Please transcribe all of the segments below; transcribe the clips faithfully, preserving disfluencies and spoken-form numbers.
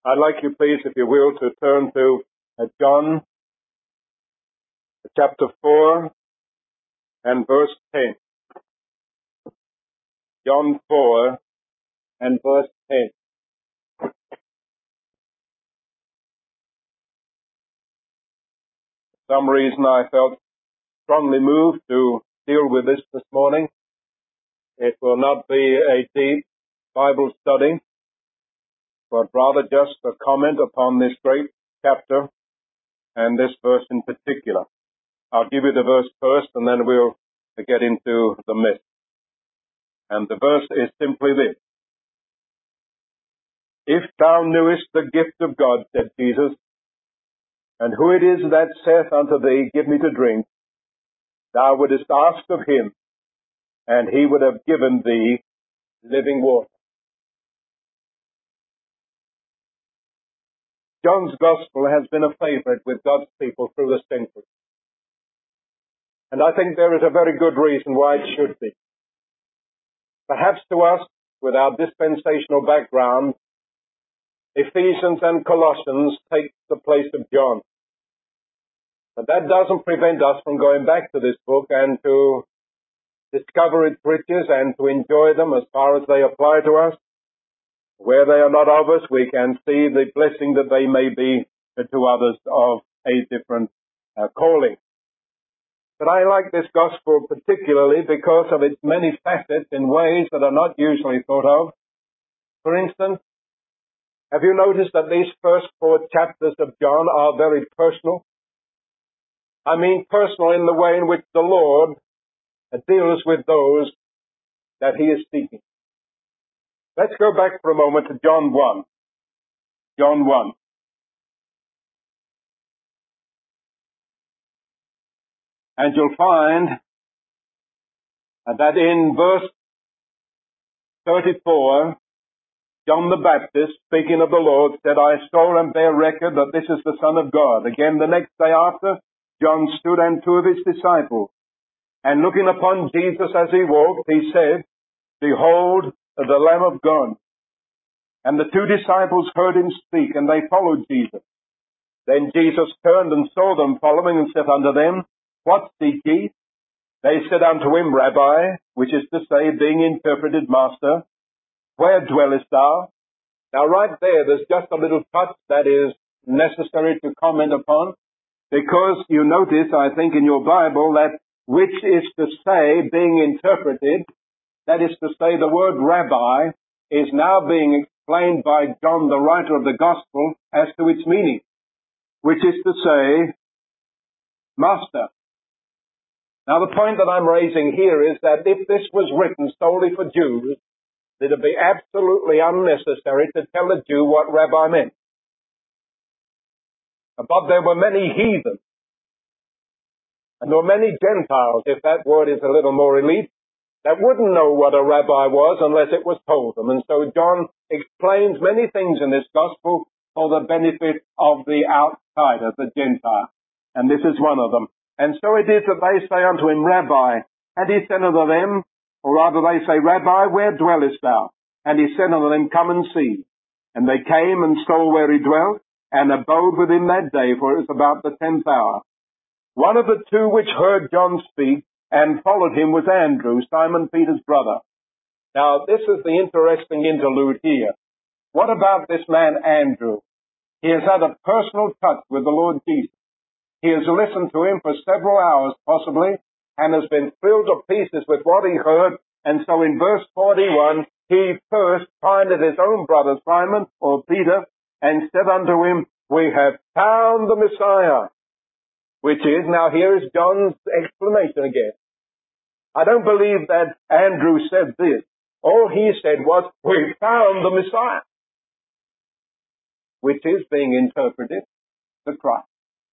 I'd like you, please, if you will, to turn to uh, John chapter four and verse ten. John four and verse ten. For some reason I felt strongly moved to deal with this this morning. It will not be a deep Bible study, but rather just a comment upon this great chapter and this verse in particular. I'll give you the verse first and then we'll get into the myth. And the verse is simply this. If thou knewest the gift of God, said Jesus, and who it is that saith unto thee, give me to drink, thou wouldest ask of him, and he would have given thee living water. John's Gospel has been a favorite with God's people through the centuries. And I think there is a very good reason why it should be. Perhaps to us, with our dispensational background, Ephesians and Colossians take the place of John. But that doesn't prevent us from going back to this book and to discover its riches and to enjoy them as far as they apply to us. Where they are not of us, we can see the blessing that they may be to others of a different uh, calling. But I like this gospel particularly because of its many facets in ways that are not usually thought of. For instance, have you noticed that these first four chapters of John are very personal? I mean personal in the way in which the Lord deals with those that he is speaking. Let's go back for a moment to John one. John one. And you'll find that in verse thirty-four, John the Baptist, speaking of the Lord, said, I saw and bear record that this is the Son of God. Again, the next day after, John stood and two of his disciples. And looking upon Jesus as he walked, he said, Behold, the Lamb of God. And the two disciples heard him speak, and they followed Jesus. Then Jesus turned and saw them following, and said unto them, What seek ye? They said unto him, Rabbi, which is to say, being interpreted, Master, where dwellest thou? Now right there, there's just a little touch that is necessary to comment upon, because you notice, I think, in your Bible, that which is to say, being interpreted, that is to say, the word rabbi is now being explained by John, the writer of the Gospel, as to its meaning, which is to say, Master. Now the point that I'm raising here is that if this was written solely for Jews, it would be absolutely unnecessary to tell a Jew what rabbi meant. But there were many heathens, and there were many Gentiles, if that word is a little more elite, that wouldn't know what a rabbi was unless it was told them. And so John explains many things in this gospel for the benefit of the outsider, the Gentile. And this is one of them. And so it is that they say unto him, Rabbi. And he said unto them, or rather they say, Rabbi, where dwellest thou? And he said unto them, Come and see. And they came and saw where he dwelt, and abode with him that day, for it was about the tenth hour. One of the two which heard John speak and followed him was Andrew, Simon Peter's brother. Now, this is the interesting interlude here. What about this man Andrew? He has had a personal touch with the Lord Jesus. He has listened to him for several hours, possibly, and has been thrilled to pieces with what he heard. And so in verse forty-one, he first findeth his own brother Simon, or Peter, and said unto him, We have found the Messiah. Which is, now here is John's explanation again. I don't believe that Andrew said this. All he said was, We found the Messiah. Which is being interpreted, the Christ.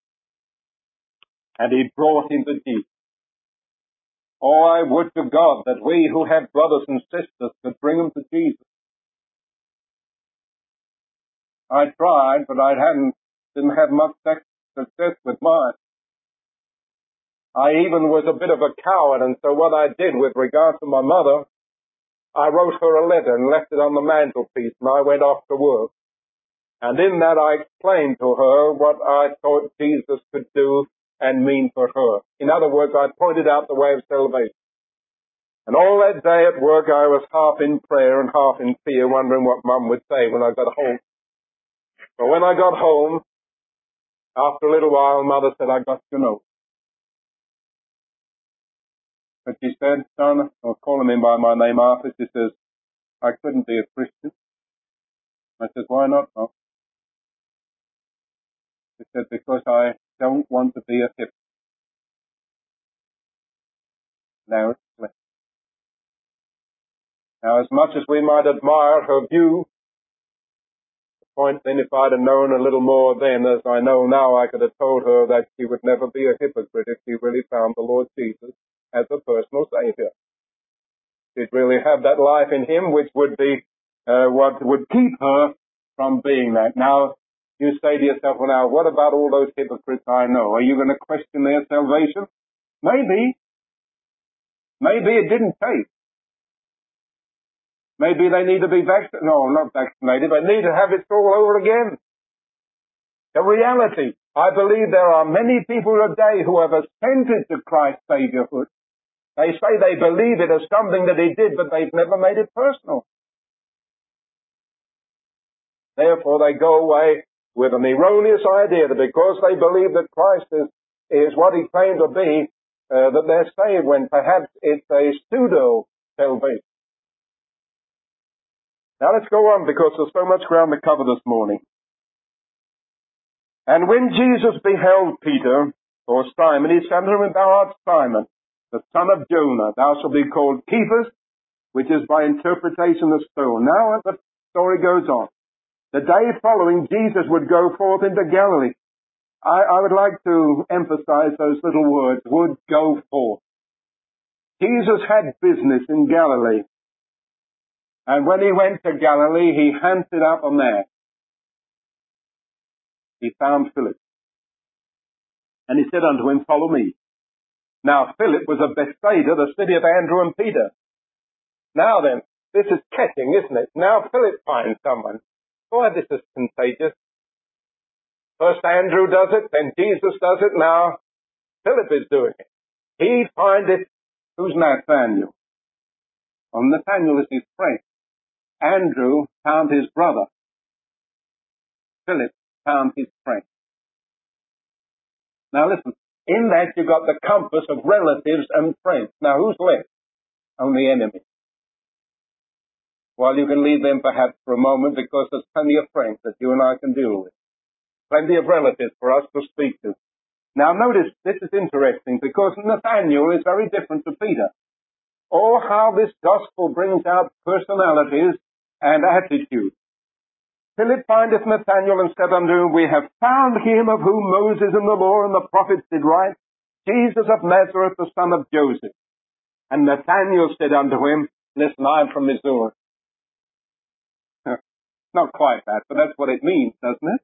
And he brought him to Jesus. Oh, I would to God that we who have brothers and sisters could bring them to Jesus. I tried, but I hadn't, didn't have much success with mine. I even was a bit of a coward, and so what I did with regard to my mother, I wrote her a letter and left it on the mantelpiece, and I went off to work. And in that I explained to her what I thought Jesus could do and mean for her. In other words, I pointed out the way of salvation. And all that day at work I was half in prayer and half in fear, wondering what Mum would say when I got home. But when I got home, after a little while, Mother said, I got your note. But she said, son, or calling me by my name Arthur, she says, I couldn't be a Christian. I said, why not, Mum? She said, because I don't want to be a hypocrite. Now it's clear. Now, as much as we might admire her view, the point then, if I'd have known a little more then, as I know now, I could have told her that she would never be a hypocrite if she really found the Lord Jesus as a personal Savior. She'd really have that life in Him, which would be uh, what would keep her from being that. Now, you say to yourself, well, now, what about all those hypocrites I know? Are you going to question their salvation? Maybe. Maybe it didn't take. Maybe they need to be vaccinated. No, not vaccinated. They need to have it all over again. The reality, I believe there are many people today who have assented to Christ's Saviourhood. They say they believe it as something that He did, but they've never made it personal. Therefore, they go away with an erroneous idea that because they believe that Christ is, is what He claimed to be, uh, that they're saved, when perhaps it's a pseudo-salvation. Now let's go on, because there's so much ground to cover this morning. And when Jesus beheld Peter, or Simon, he said unto him, Thou art Simon, the son of Jonah. Thou shalt be called Cephas, which is by interpretation the stone. Now the story goes on. The day following, Jesus would go forth into Galilee. I, I would like to emphasize those little words, would go forth. Jesus had business in Galilee. And when He went to Galilee, He hunted up a man. He found Philip. And He said unto him, Follow me. Now Philip was of Bethsaida, the city of Andrew and Peter. Now then, this is catching, isn't it? Now Philip finds someone. Boy, this is contagious. First Andrew does it, then Jesus does it, now Philip is doing it. He findeth, who's Nathaniel? Well, Nathaniel is his friend. Andrew found his brother. Philip found his friend. Now listen, in that you've got the compass of relatives and friends. Now who's left? Only enemies. Well, you can leave them perhaps for a moment, because there's plenty of friends that you and I can deal with. Plenty of relatives for us to speak to. Now notice, this is interesting, because Nathaniel is very different to Peter. Oh, how this gospel brings out personalities and attitudes. Philip findeth Nathanael and said unto him, We have found him of whom Moses and the law and the prophets did write, Jesus of Nazareth, the son of Joseph. And Nathanael said unto him, Listen, I'm from Missouri. Not quite that, but that's what it means, doesn't it?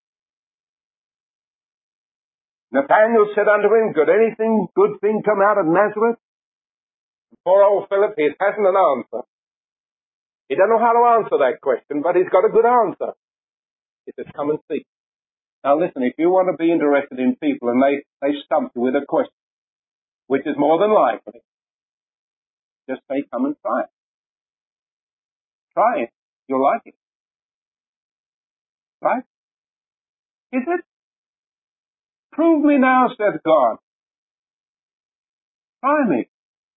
Nathanael said unto him, Could anything, good thing come out of Nazareth? Poor old Philip, he hasn't an answer. He doesn't know how to answer that question, but he's got a good answer. He says, Come and see. Now listen, if you want to be interested in people and they, they stump you with a question, which is more than likely, just say, come and try it. Try it. You'll like it. Right? Is it? Prove me now, said God. Try me.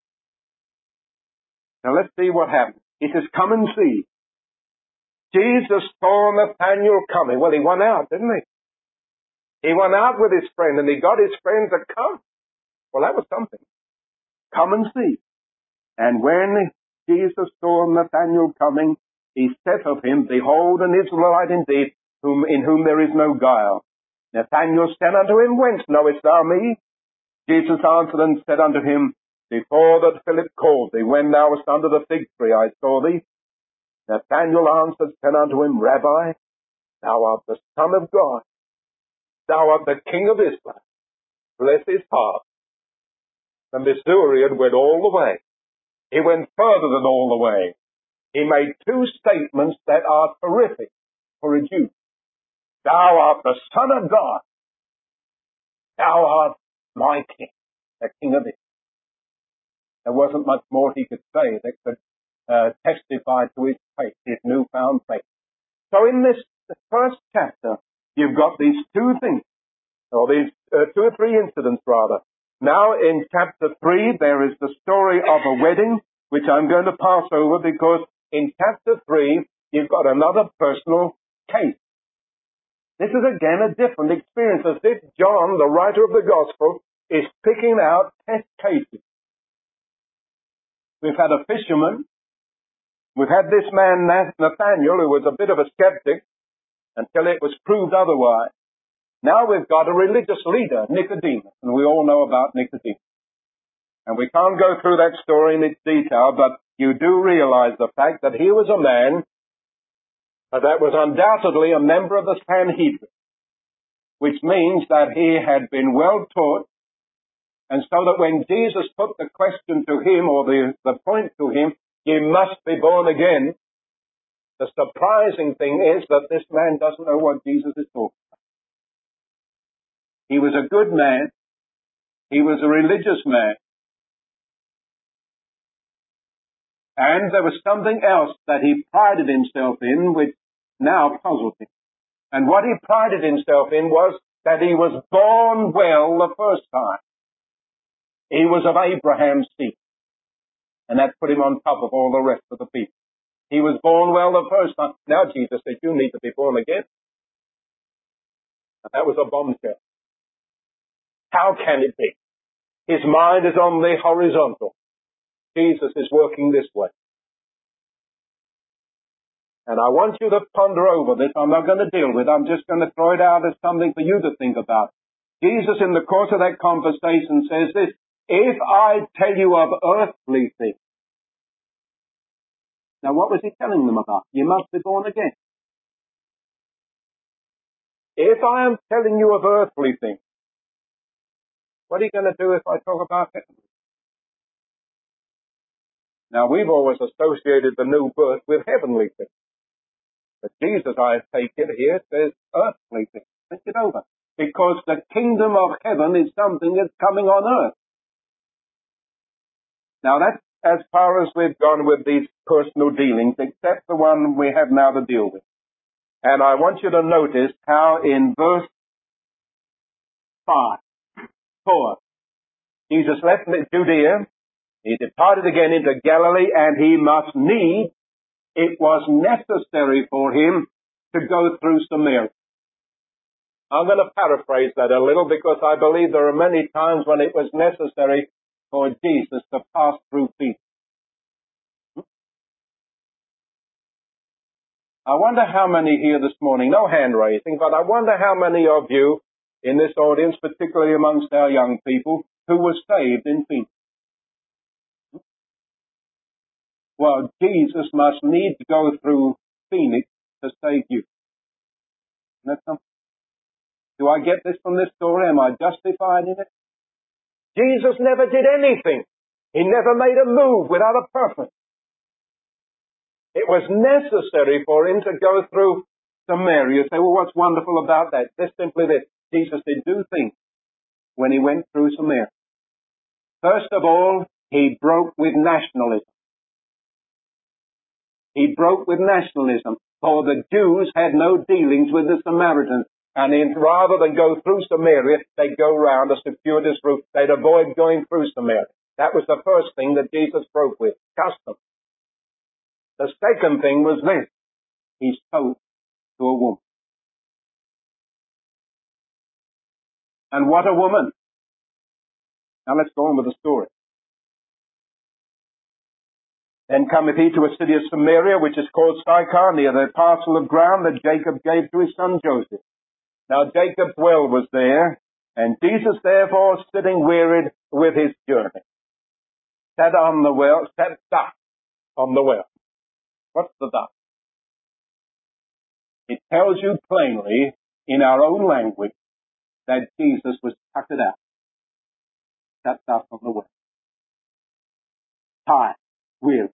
Now let's see what happens. He says, come and see. Jesus saw Nathanael coming. Well, he went out, didn't he? He went out with his friend, and he got his friend to come. Well, that was something. Come and see. And when Jesus saw Nathanael coming, he said of him, Behold, an Israelite indeed, whom, in whom there is no guile. Nathanael said unto him, Whence knowest thou me? Jesus answered and said unto him, Before that Philip called thee, when thou wast under the fig tree, I saw thee. Nathanael answered, said unto him, Rabbi, thou art the Son of God. Thou art the King of Israel. Bless his heart. The Missourian went all the way. He went further than all the way. He made two statements that are terrific for a Jew. Thou art the Son of God. Thou art my King, the King of Israel. There wasn't much more he could say that could uh, testify to his faith, his newfound faith. So in this first chapter, you've got these two things, or these uh, two or three incidents rather. Now in chapter three, there is the story of a wedding, which I'm going to pass over because in chapter three, you've got another personal case. This is again a different experience, as if John, the writer of the gospel, is picking out test cases. We've had a fisherman. We've had this man, Nathaniel, who was a bit of a skeptic until it was proved otherwise. Now we've got a religious leader, Nicodemus, and we all know about Nicodemus. And we can't go through that story in its detail, but you do realize the fact that he was a man that was undoubtedly a member of the Sanhedrin, which means that he had been well taught, and so that when Jesus put the question to him, or the, the point to him, you must be born again, the surprising thing is that this man doesn't know what Jesus is talking about. He was a good man. He was a religious man. And there was something else that he prided himself in, which now puzzled him. And what he prided himself in was that he was born well the first time. He was of Abraham's seed. And that put him on top of all the rest of the people. He was born well the first time. Now Jesus said, you need to be born again. And that was a bombshell. How can it be? His mind is on the horizontal. Jesus is working this way. And I want you to ponder over this. I'm not going to deal with it. I'm just going to throw it out as something for you to think about. Jesus, in the course of that conversation, says this, if I tell you of earthly things. Now, what was he telling them about? You must be born again. If I am telling you of earthly things, what are you going to do if I talk about heaven? Now, we've always associated the new birth with heavenly things. But Jesus, I take it here, says earthly things. Think it over. Because the kingdom of heaven is something that's coming on earth. Now, that's as far as we've gone with these personal dealings, except the one we have now to deal with. And I want you to notice how in verse five, four, Jesus left Judea, he departed again into Galilee, and he must need, it was necessary for him to go through Samaria. I'm going to paraphrase that a little because I believe there are many times when it was necessary for Jesus to pass through people. I wonder how many here this morning, no hand raising, but I wonder how many of you in this audience, particularly amongst our young people, who were saved in Phoenix. Well, Jesus must need to go through Phoenix to save you. Isn't that something? Do I get this from this story? Am I justified in it? Jesus never did anything. He never made a move without a purpose. It was necessary for him to go through Samaria. You say, well, what's wonderful about that? Just simply this. Jesus did two things when he went through Samaria. First of all, he broke with nationalism. He broke with nationalism. For the Jews had no dealings with the Samaritans. And in, rather than go through Samaria, they'd go round a circuitous route. They'd avoid going through Samaria. That was the first thing that Jesus broke with. Custom. The second thing was this. He spoke to a woman. And what a woman. Now let's go on with the story. Then cometh he to a city of Samaria, which is called Sychar, near the parcel of ground that Jacob gave to his son Joseph. Now Jacob's well was there, and Jesus therefore, sitting wearied with his journey, sat on the well, sat thus on the well. What's the thus? It tells you plainly, in our own language, that Jesus was tuckered out. Sat thus on the well. Tired, weary.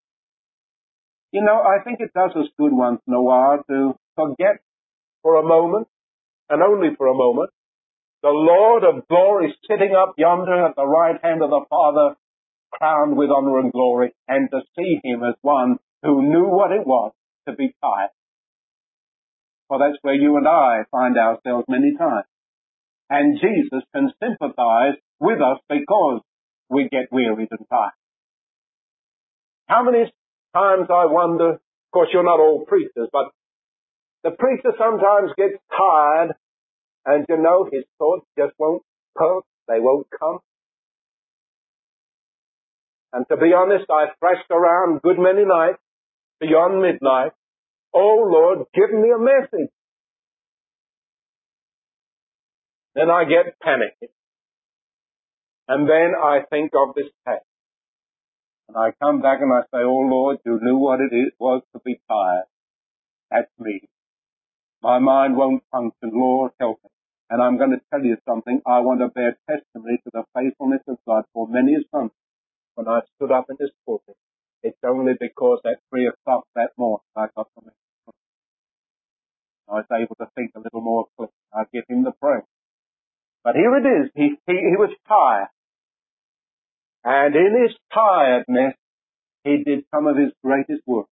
You know, I think it does us good once in a while to forget for a moment and only for a moment, the Lord of glory sitting up yonder at the right hand of the Father, crowned with honor and glory, and to see him as one who knew what it was to be tired. For that's where you and I find ourselves many times. And Jesus can sympathize with us because we get wearied and tired. How many times I wonder, of course you're not all preachers, but the preacher sometimes gets tired, and you know his thoughts just won't come, they won't come. And to be honest, I thrashed around good many nights, beyond midnight. Oh Lord, give me a message. Then I get panicky. And then I think of this text. And I come back and I say, oh Lord, you knew what it is, was to be tired. That's me. My mind won't function. Lord, help me. And I'm going to tell you something. I want to bear testimony to the faithfulness of God for many a Sunday. When I stood up in this pulpit, it's only because at three o'clock that morning I got the message. I was able to think a little more clearly. I give him the praise. But here it is. He, he, he was tired. And in his tiredness, he did some of his greatest work.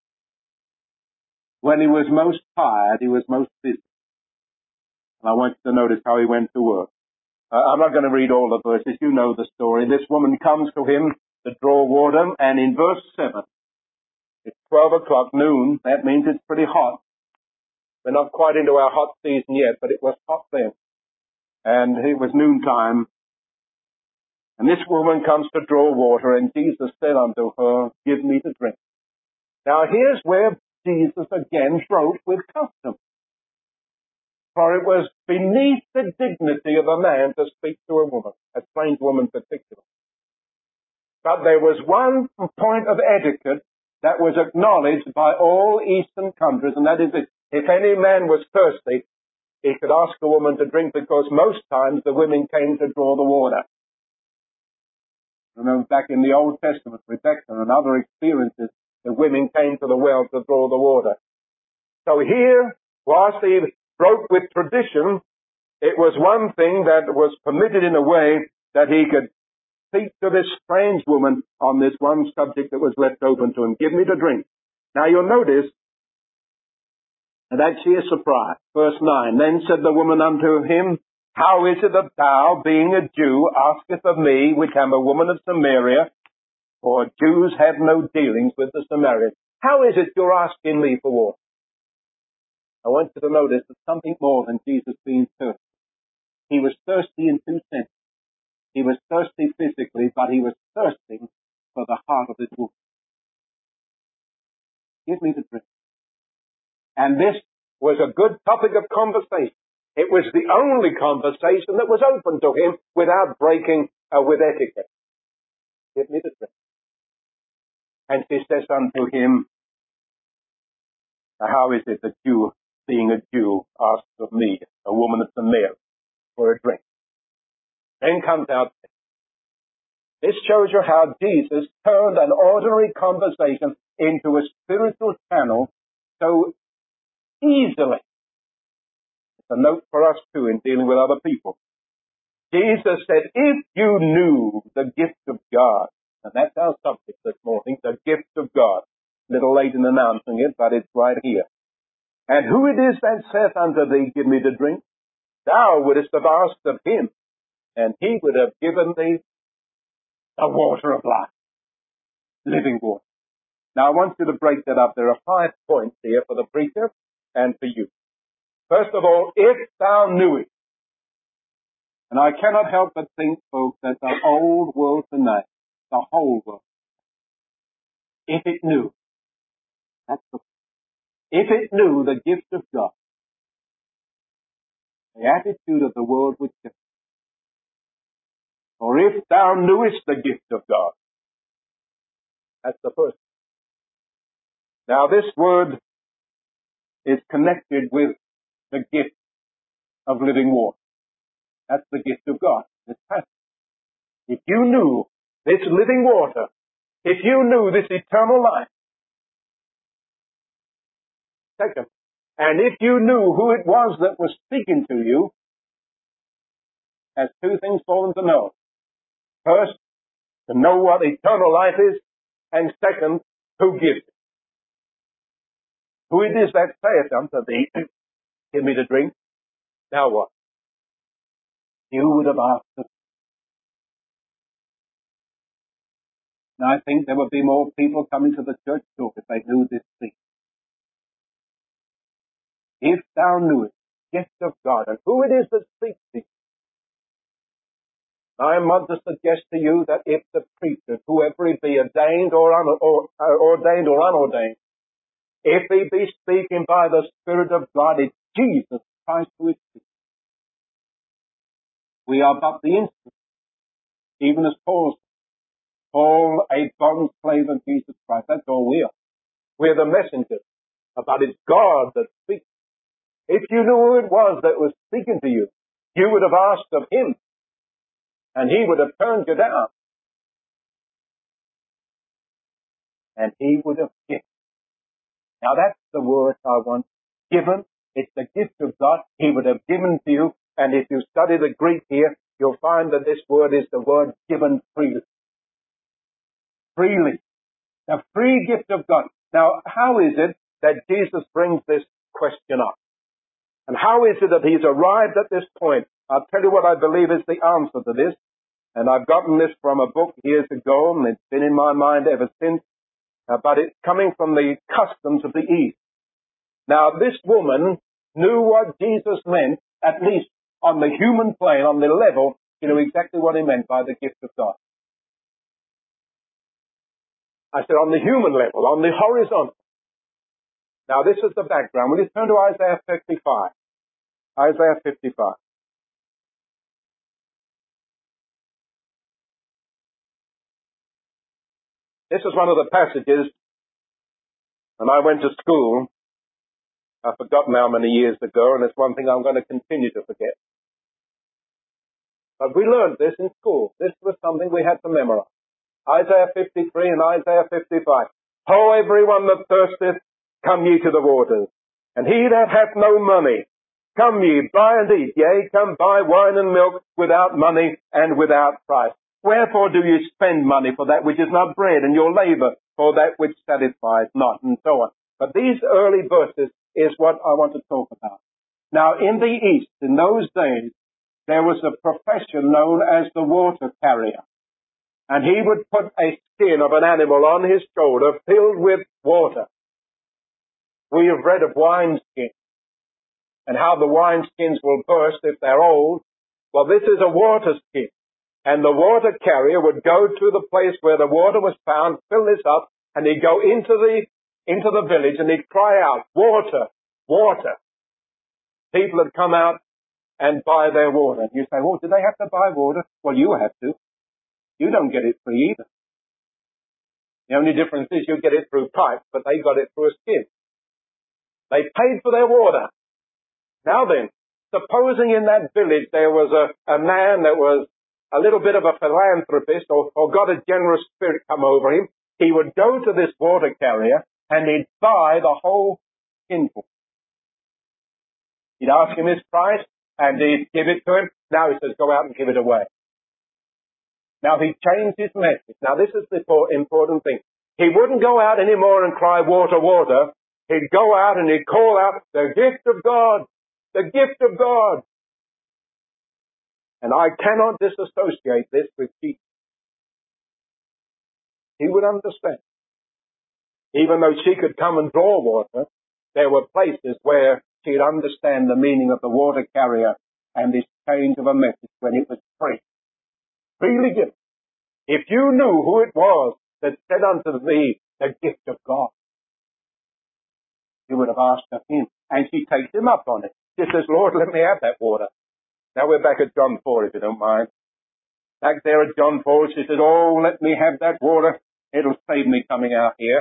When he was most tired, he was most busy. And I want you to notice how he went to work. Uh, I'm not going to read all the verses. You know the story. This woman comes to him to draw water, and in verse seven, it's twelve o'clock, noon. That means it's pretty hot. We're not quite into our hot season yet, but it was hot then. And it was noontime. And this woman comes to draw water, and Jesus said unto her, give me to drink. Now here's where Jesus again broke with custom. For it was beneath the dignity of a man to speak to a woman, a strange woman particularly. But there was one point of etiquette that was acknowledged by all Eastern countries, and that is that if any man was thirsty, he could ask a woman to drink, because most times the women came to draw the water. Remember back in the Old Testament, Rebecca and other experiences, the women came to the well to draw the water. So here, whilst he broke with tradition, it was one thing that was permitted in a way that he could speak to this strange woman on this one subject that was left open to him. Give me to drink. Now you'll notice that she is surprised. Verse nine, then said the woman unto him, how is it that thou, being a Jew, askest of me, which am a woman of Samaria, for Jews have no dealings with the Samaritans? How is it you're asking me for water? I want you to notice that something more than Jesus being thirsty. He was thirsty in two senses. He was thirsty physically, but he was thirsting for the heart of his woman. Give me the drink. And this was a good topic of conversation. It was the only conversation that was open to him without breaking uh, with etiquette. Give me the drink. And she says unto him, how is it that you, being a Jew, ask of me, a woman of Samaria, for a drink? Then comes out, this shows you how Jesus turned an ordinary conversation into a spiritual channel so easily. It's a note for us too in dealing with other people. Jesus said, if you knew the gift of God, and that's our subject this morning, the gift of God. A little late in announcing it, but it's right here. And who it is that saith unto thee, give me to drink? Thou wouldest have asked of him, and he would have given thee the water of life, living water. Now I want you to break that up. There are five points here for the preacher and for you. First of all, if thou knewest, and I cannot help but think, folks, that the old world tonight, the whole world, if it knew, that's the, if it knew the gift of God, the attitude of the world would change. For if thou knewest the gift of God, that's the first. Now this word is connected with the gift of living water. That's the gift of God. This passage. If you knew this living water, if you knew this eternal life. Second, And if you knew who it was that was speaking to you, there's two things for them to know. First, to know what eternal life is, and second, who gives it. Who it is that saith unto thee, give me to drink. Now what? You would have asked them. And I think there would be more people coming to the church talk if they knew this thing. If thou knewest the gift of God and who it is that speaks to you, I want to suggest to you that if the preacher, whoever he be, ordained or, un- or uh, ordained or unordained, if he be speaking by the Spirit of God, it's Jesus Christ who is speaking. We are but the instrument, even as Paul, Paul, a bond slave of Jesus Christ. That's all we are. We're the messengers. But it's God that speaks. If you knew who it was that was speaking to you, you would have asked of him, and he would have turned you down, and he would have given. Now that's the word I want. Given. It's the gift of God. He would have given to you. And if you study the Greek here, you'll find that this word is the word given freely. Freely. The free gift of God. Now, how is it that Jesus brings this question up? And how is it that he's arrived at this point? I'll tell you what I believe is the answer to this. And I've gotten this from a book years ago, and it's been in my mind ever since. Uh, but it's coming from the customs of the East. Now, this woman knew what Jesus meant, at least on the human plane, on the level, she knew exactly what he meant by the gift of God. I said on the human level, on the horizontal. Now, this is the background. Will you turn to Isaiah fifty-five? Isaiah fifty-five. This is one of the passages, when I went to school, I've forgotten how many years ago, and it's one thing I'm going to continue to forget. But we learned this in school. This was something we had to memorize. Isaiah fifty-three and Isaiah fifty-five. Ho, everyone that thirsteth, come ye to the waters. And he that hath no money, come ye, buy and eat. Yea, come buy wine and milk without money and without price. Wherefore do you spend money for that which is not bread, and your labor for that which satisfies not, and so on. But these early verses is what I want to talk about. Now, in the East, in those days, there was a profession known as the water carrier. And he would put a skin of an animal on his shoulder filled with water. We have read of wineskins and how the wineskins will burst if they're old. Well, this is a water skin. And the water carrier would go to the place where the water was found, fill this up, and he'd go into the, into the village and he'd cry out, water, water. People had come out and buy their water. And you say, well, do they have to buy water? Well, you have to. You don't get it free either. The only difference is you get it through pipes, but they got it through a skin. They paid for their water. Now then, supposing in that village there was a, a man that was a little bit of a philanthropist or, or got a generous spirit come over him, he would go to this water carrier and he'd buy the whole skinful. He'd ask him his price and he'd give it to him. Now he says, go out and give it away. Now, he changed his message. Now, this is the important thing. He wouldn't go out anymore and cry, water, water. He'd go out and he'd call out, the gift of God, the gift of God. And I cannot disassociate this with Jesus. He would understand. Even though she could come and draw water, there were places where she'd understand the meaning of the water carrier and this change of a message when it was free. Freely given. If you knew who it was that said unto thee, the gift of God, you would have asked of him. And she takes him up on it. She says, Lord, let me have that water. Now we're back at John four, if you don't mind. Back there at John four, she says, oh, let me have that water. It'll save me coming out here.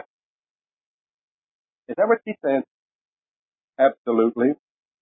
Is that what she said? Absolutely.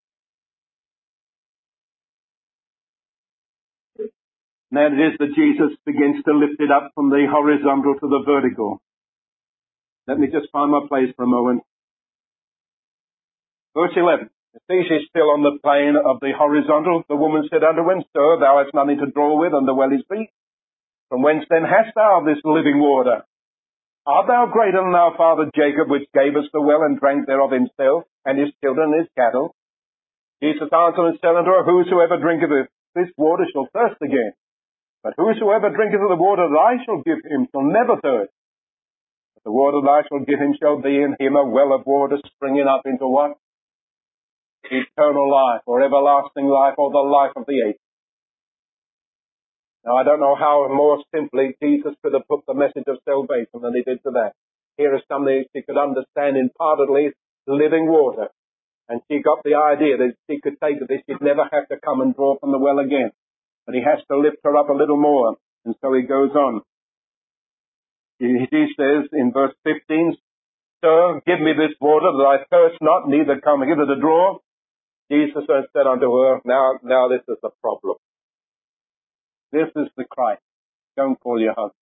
And then it is that Jesus begins to lift it up from the horizontal to the vertical. Let me just find my place for a moment. Verse eleven. You see, she's still on the plane of the horizontal. The woman said unto him, Sir, thou hast nothing to draw with, and the well is deep. From whence then hast thou this living water? Art thou greater than our father Jacob, which gave us the well, and drank thereof himself, and his children, and his cattle? Jesus answered and said unto her, Whosoever drinketh of this water shall thirst again. But whosoever drinketh of the water that I shall give him shall never thirst. But the water that I shall give him shall be in him a well of water springing up into what? Eternal life, or everlasting life, or the life of the ages. Now, I don't know how more simply Jesus could have put the message of salvation than he did to that. Here is something she could understand impartedly, living water. And she got the idea that she could take this, she'd never have to come and draw from the well again. But he has to lift her up a little more. And so he goes on. He, he says in verse fifteen, Sir, give me this water that I thirst not, neither come hither to draw. Jesus said unto her, now, now this is the problem. This is the Christ. Don't call your husband.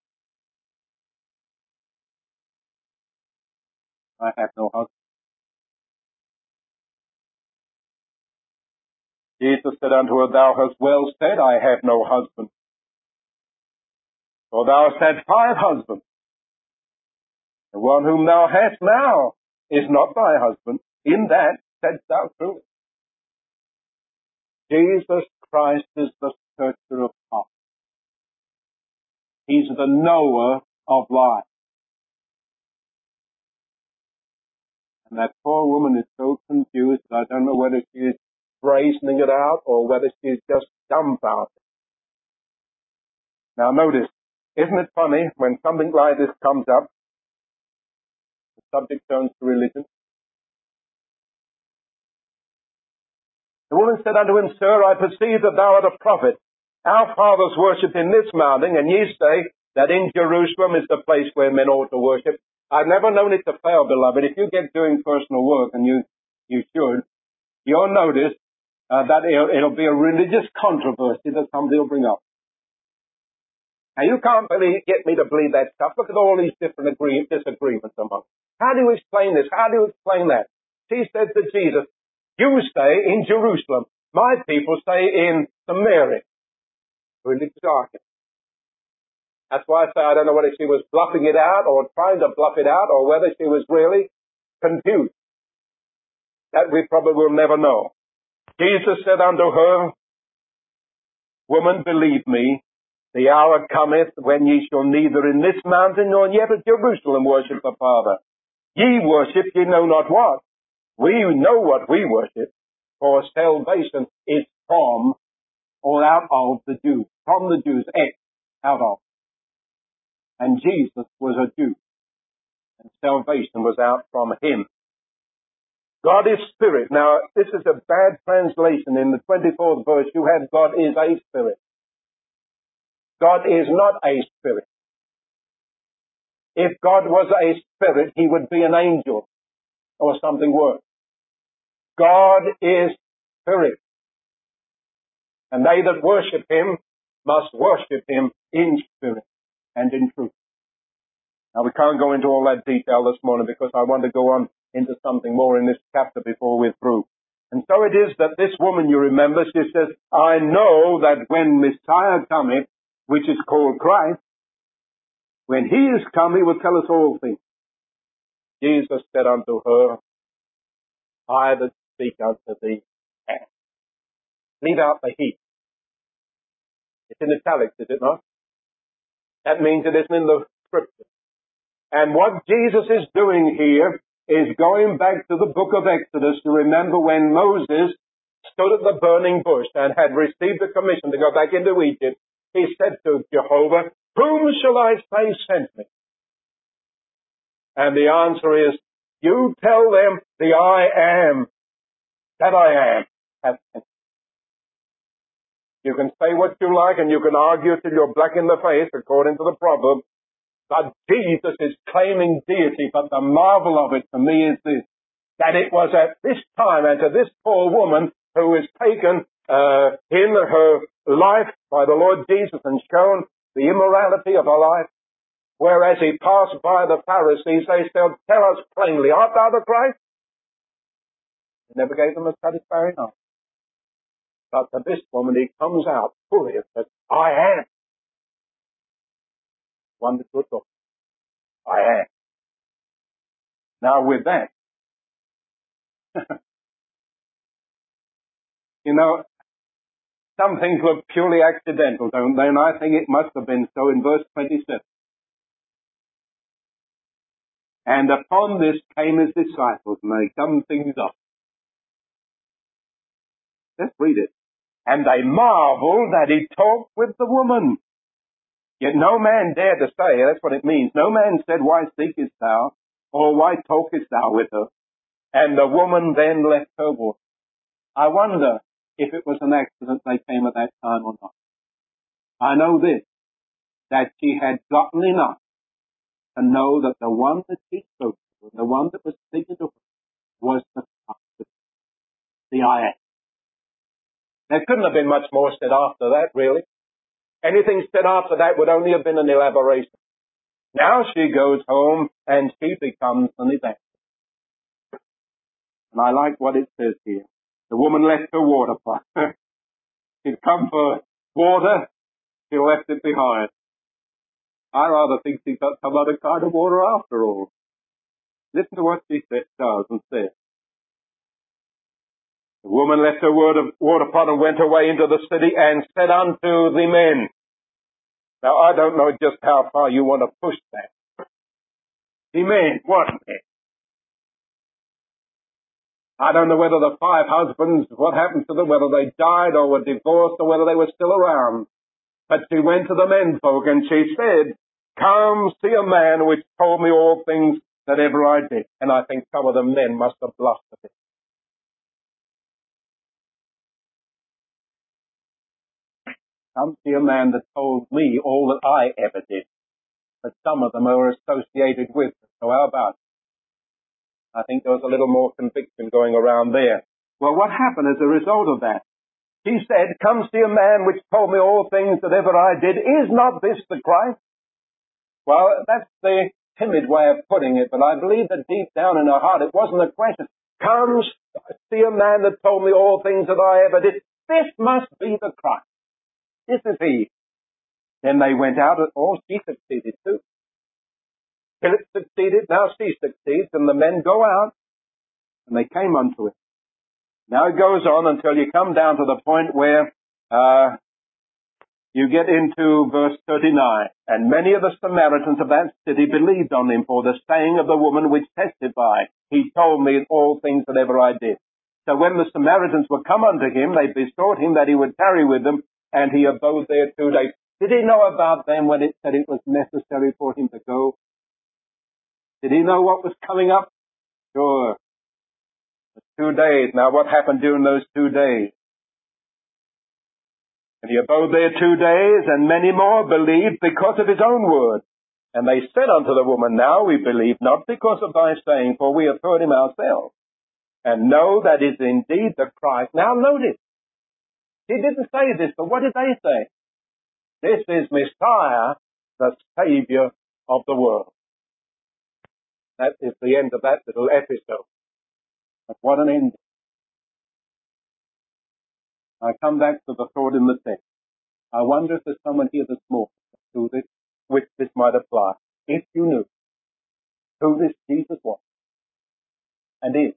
I have no husband. Jesus said unto her, Thou hast well said, I have no husband. For thou hast had five husbands. The one whom thou hast now is not thy husband. In that saidst thou truly. Jesus Christ is the searcher of hearts. He's the knower of life. And that poor woman is so confused that I don't know whether she is brazening it out or whether she's just dumbfounded. Now notice, isn't it funny when something like this comes up, the subject turns to religion? The woman said unto him, Sir, I perceive that thou art a prophet. Our fathers worshipped in this mountain, and ye say that in Jerusalem is the place where men ought to worship. I've never known it to fail, beloved. If you get doing personal work, and you, you should, you'll notice uh, that it'll, it'll be a religious controversy that somebody will bring up. Now, you can't believe, get me to believe that stuff. Look at all these different agree, disagreements among them. How do you explain this? How do you explain that? She said to Jesus, you say in Jerusalem. My people say in Samaria. Religious argument. That's why I say I don't know whether she was bluffing it out or trying to bluff it out or whether she was really confused. That we probably will never know. Jesus said unto her, Woman, believe me, the hour cometh when ye shall neither in this mountain nor yet at Jerusalem worship the Father. Ye worship ye know not what. We know what we worship, for salvation is from or out of the Jews. From the Jews, ex, out of. And Jesus was a Jew, and salvation was out from him. God is spirit. Now, this is a bad translation. In the twenty-fourth verse, you have God is a spirit. God is not a spirit. If God was a spirit, he would be an angel or something worse. God is spirit. And they that worship him must worship him in spirit and in truth. Now, we can't go into all that detail this morning because I want to go on into something more in this chapter before we're through. And so it is that this woman, you remember, she says, I know that when Messiah cometh, which is called Christ, when he is come, he will tell us all things. Jesus said unto her, I that speak unto thee am. Leave out the he. It's in italics, is it not? That means it isn't in the scripture. And what Jesus is doing here is going back to the book of Exodus to remember when Moses stood at the burning bush and had received the commission to go back into Egypt. He said to Jehovah, whom shall I say sent me? And the answer is, you tell them the I am, that I am, has sent me. You can say what you like and you can argue till you're black in the face according to the proverb. But Jesus is claiming deity, but the marvel of it for me is this, that it was at this time and to this poor woman who is taken uh, in her life by the Lord Jesus and shown the immorality of her life, whereas he passed by the Pharisees, they said, tell us plainly, art thou the Christ? He never gave them a satisfying answer. But to this woman, he comes out fully and says, I am. Wonderful thought. I am. Now with that, you know, some things look purely accidental, don't they? And I think it must have been so in verse twenty-seven. And upon this came his disciples, and they summed things up. Let's read it. And they marveled that he talked with the woman. Yet no man dared to say, that's what it means. No man said, why seekest thou? Or why talkest thou with her? And the woman then left her water. I wonder if it was an accident they came at that time or not. I know this, that she had gotten enough to know that the one that she spoke to, the one that was speaking to her, was the Christ, the I am. There couldn't have been much more said after that, really. Anything said after that would only have been an elaboration. Now she goes home and she becomes an evangelist. And I like what it says here. The woman left her water pot. She'd come for water, she left it behind. I rather think she got some other kind of water after all. Listen to what she does and says. The woman left her water, water pot and went away into the city and said unto the men. Now, I don't know just how far you want to push that. The men, what men? I don't know whether the five husbands, what happened to them, whether they died or were divorced or whether they were still around. But she went to the menfolk and she said, come see a man which told me all things that ever I did. And I think some of the men must have blushed a bit. Come see a man that told me all that I ever did. But some of them are associated with them. So how about it? I think there was a little more conviction going around there. Well, what happened as a result of that? He said, come see a man which told me all things that ever I did. Is not this the Christ? Well, that's the timid way of putting it, but I believe that deep down in her heart it wasn't a question. Come see a man that told me all things that I ever did. This must be the Christ. This is he. Then they went out, and oh, she succeeded too. Philip succeeded, now she succeeds, and the men go out, and they came unto it. Now it goes on until you come down to the point where uh, you get into verse thirty-nine. And many of the Samaritans of that city believed on him for the saying of the woman which testified, he told me all things that ever I did. So when the Samaritans were come unto him, they besought him that he would tarry with them, and he abode there two days. Did he know about them when it said it was necessary for him to go? Did he know what was coming up? Sure. Two days. Now what happened during those two days? And he abode there two days, and many more believed because of his own word. And they said unto the woman, now we believe not because of thy saying, for we have heard him ourselves, and know that is indeed the Christ. Now notice, he didn't say this, but what did they say? This is Messiah, the Savior of the world. That is the end of that little episode. But what an end. I come back to the thought in the text. I wonder if there's someone here this morning to this, which this might apply. If you knew who this Jesus was and is,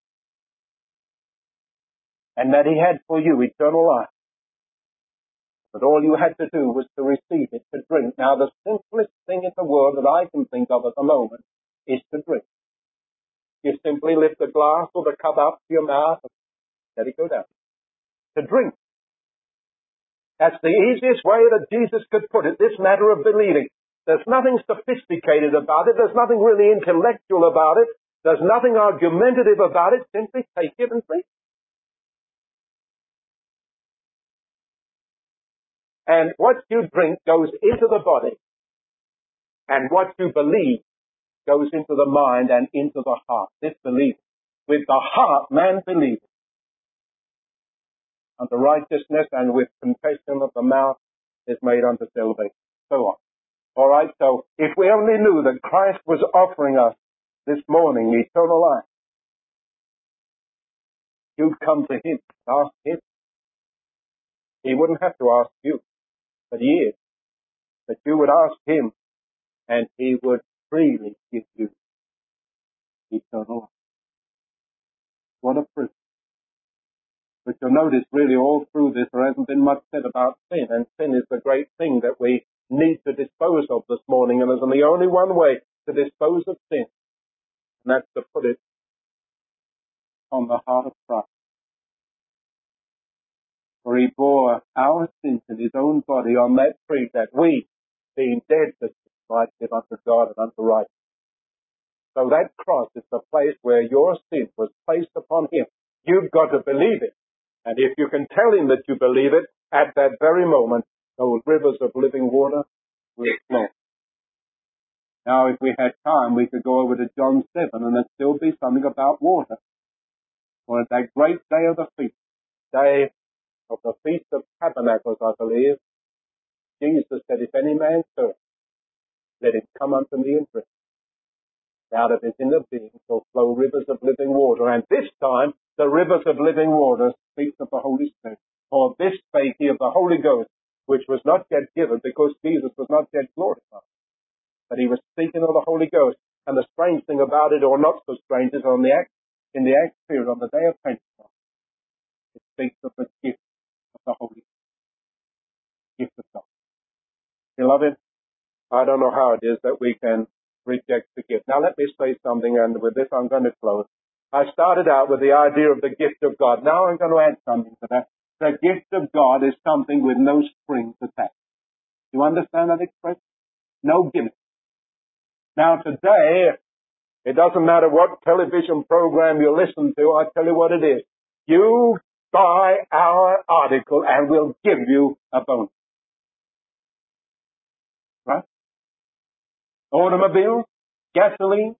and that he had for you eternal life, but all you had to do was to receive it, to drink. Now, the simplest thing in the world that I can think of at the moment is to drink. You simply lift the glass or the cup up to your mouth and let it go down. To drink. That's the easiest way that Jesus could put it, this matter of believing. There's nothing sophisticated about it. There's nothing really intellectual about it. There's nothing argumentative about it. Simply take it and drink. And what you drink goes into the body. And what you believe goes into the mind and into the heart. This belief. With the heart, man believes unto righteousness, and with confession of the mouth is made unto salvation. So on. All right, so if we only knew that Christ was offering us this morning eternal life, you'd come to him and ask him. He wouldn't have to ask you, but he is. But you would ask him, and he would freely give you eternal life. What a privilege. But you'll notice really all through this there hasn't been much said about sin, and sin is the great thing that we need to dispose of this morning, and there's only only one way to dispose of sin, and that's to put it on the heart of Christ. For he bore our sins in his own body on that tree, that we, being dead to sin, might live unto God and unto righteousness. So that cross is the place where your sin was placed upon him. You've got to believe it. And if you can tell him that you believe it, at that very moment, those rivers of living water will flow. Now, if we had time, we could go over to John seven, and there'd still be something about water. For at that great day of the feast, day of the Feast of Tabernacles, I believe, Jesus said, if any man thirst, let him come unto me and drink. Out of his inner being shall flow rivers of living water. And this time, the rivers of living water speaks of the Holy Spirit. For this spake he of the Holy Ghost, which was not yet given, because Jesus was not yet glorified. But he was speaking of the Holy Ghost. And the strange thing about it, or not so strange, is on the act, in the Acts period, on the day of Pentecost, it speaks of the gift of the Holy Ghost. Gift of God. Beloved, I don't know how it is that we can reject the gift. Now let me say something, and with this I'm going to close. I started out with the idea of the gift of God. Now I'm going to add something to that. The gift of God is something with no strings attached. You understand that expression? No gimmick. Now today, it doesn't matter what television program you listen to, I tell you what it is. You buy our article and we'll give you a bonus. Right? Automobiles, gasoline,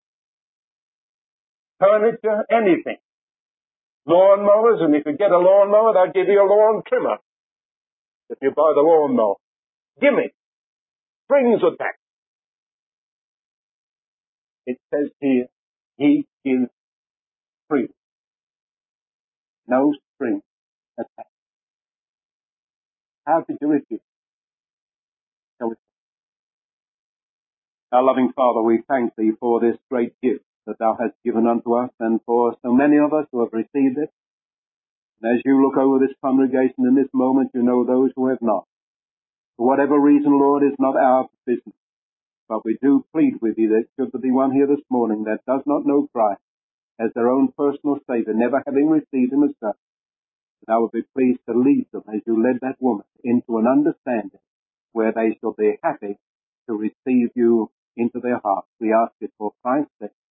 furniture, anything. Lawnmowers, and if you get a lawnmower, they'll give you a lawn trimmer. If you buy the lawnmower. Gimme. Strings attached. It says here, he gives free. No strings attached. How did you refuse? So our loving Father, we thank thee for this great gift that thou hast given unto us, and for so many of us who have received it. And as you look over this congregation in this moment, you know those who have not. For whatever reason, Lord, is not our business. But we do plead with you that should there be one here this morning that does not know Christ as their own personal Savior, never having received him as such, that I would be pleased to lead them as you led that woman into an understanding where they shall be happy to receive you into their hearts. We ask it for Christ's sake.